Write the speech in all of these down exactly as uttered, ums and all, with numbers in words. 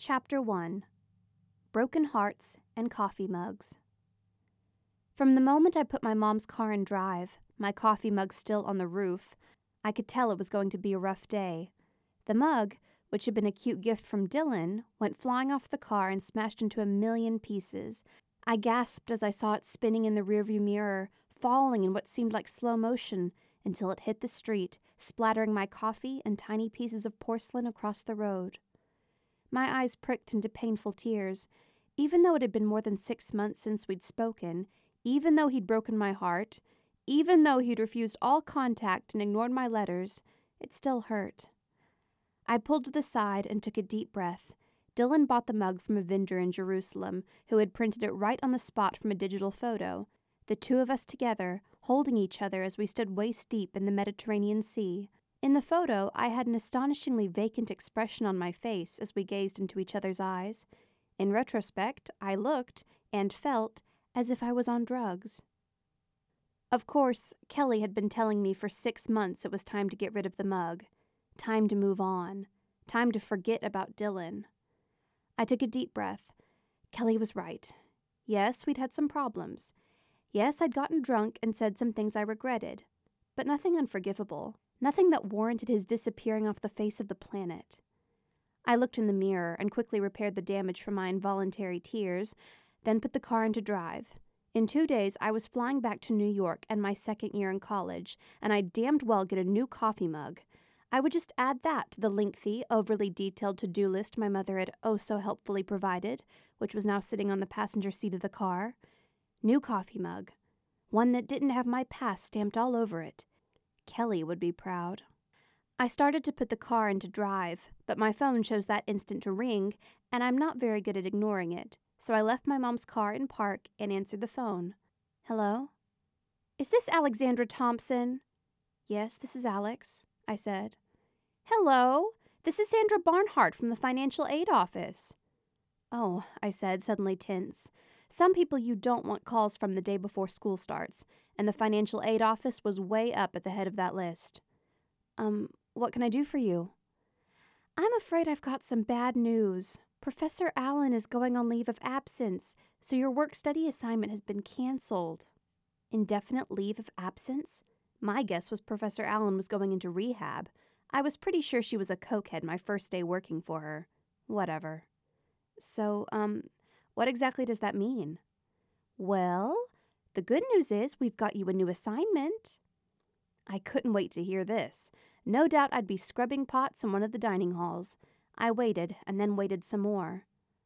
Chapter one. Broken Hearts and Coffee Mugs. From the moment I put my mom's car in drive, my coffee mug still on the roof, I could tell it was going to be a rough day. The mug, which had been a cute gift from Dylan, went flying off the car and smashed into a million pieces. I gasped as I saw it spinning in the rearview mirror, falling in what seemed like slow motion, until it hit the street, splattering my coffee and tiny pieces of porcelain across the road. My eyes pricked into painful tears. Even though it had been more than six months since we'd spoken, even though he'd broken my heart, even though he'd refused all contact and ignored my letters, it still hurt. I pulled to the side and took a deep breath. Dylan bought the mug from a vendor in Jerusalem who had printed it right on the spot from a digital photo. The two of us together, holding each other as we stood waist-deep in the Mediterranean Sea. In the photo, I had an astonishingly vacant expression on my face as we gazed into each other's eyes. In retrospect, I looked and felt as if I was on drugs. Of course, Kelly had been telling me for six months it was time to get rid of the mug. Time to move on. Time to forget about Dylan. I took a deep breath. Kelly was right. Yes, we'd had some problems. Yes, I'd gotten drunk and said some things I regretted. But nothing unforgivable. Nothing that warranted his disappearing off the face of the planet. I looked in the mirror and quickly repaired the damage from my involuntary tears, then put the car into drive. In two days, I was flying back to New York and my second year in college, and I'd damned well get a new coffee mug. I would just add that to the lengthy, overly detailed to-do list my mother had oh so helpfully provided, which was now sitting on the passenger seat of the car. New coffee mug. One that didn't have my past stamped all over it. Kelly would be proud. I started to put the car into drive, but my phone chose that instant to ring, and I'm not very good at ignoring it, so I left my mom's car in park and answered the phone. Hello? Is this Alexandra Thompson? Yes, this is Alex, I said. Hello, this is Sandra Barnhart from the Financial Aid Office. Oh, I said, suddenly tense. Some people you don't want calls from the day before school starts, and the Financial Aid Office was way up at the head of that list. Um, what can I do for you? I'm afraid I've got some bad news. Professor Allen is going on leave of absence, so your work-study assignment has been canceled. Indefinite leave of absence? My guess was Professor Allen was going into rehab. I was pretty sure she was a cokehead my first day working for her. Whatever. So, um... what exactly does that mean? Well, the good news is we've got you a new assignment. I couldn't wait to hear this. No doubt I'd be scrubbing pots in one of the dining halls. I waited, and then waited some more.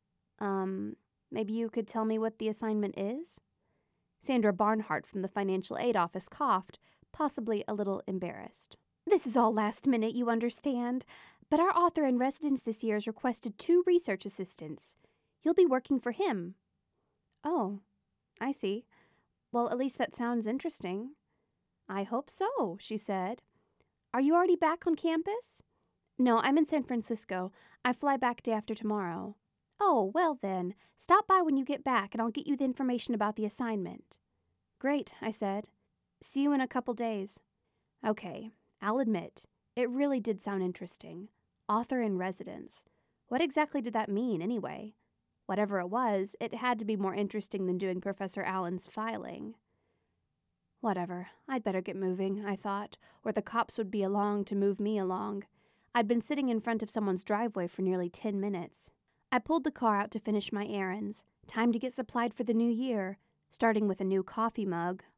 Um, maybe you could tell me what the assignment is? Sandra Barnhart from the Financial Aid Office coughed, possibly a little embarrassed. This is all last minute, you understand, but our author in residence this year has requested two research assistants. You'll be working for him. Oh, I see. Well, at least that sounds interesting. I hope so, she said. Are you already back on campus? No, I'm in San Francisco. I fly back day after tomorrow. Oh, well then, stop by when you get back and I'll get you the information about the assignment. Great, I said. See you in a couple days. Okay, I'll admit, it really did sound interesting. Author in residence. What exactly did that mean, anyway? Whatever it was, it had to be more interesting than doing Professor Allen's filing. Whatever, I'd better get moving, I thought, or the cops would be along to move me along. I'd been sitting in front of someone's driveway for nearly ten minutes. I pulled the car out to finish my errands. Time to get supplied for the new year, starting with a new coffee mug.